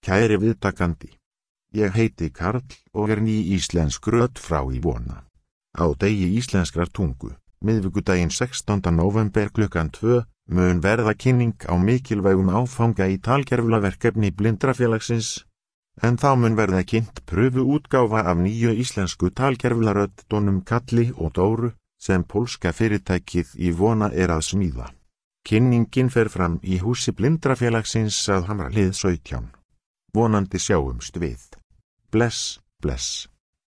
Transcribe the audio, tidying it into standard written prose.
Kæri viðtakandi, ég heiti Karl og ný íslensk rödd frá í Vona. Á degi íslenskrar tungu, miðvikudaginn 16. nóvember klukkan 2, mun verða kynning á mikilvægum áfanga í talgervlaverkefni Blindrafélagsins, en þá mun verða kynnt pröfuútgáfa af nýju íslensku talgervlaröddunum Kalli og Dóru sem pólska fyrirtækið í Vona að smíða. Kynningin fer fram í húsi Blindrafélagsins að Hamrahlíð 17. Vonandi sjáumst við. Bless, bless.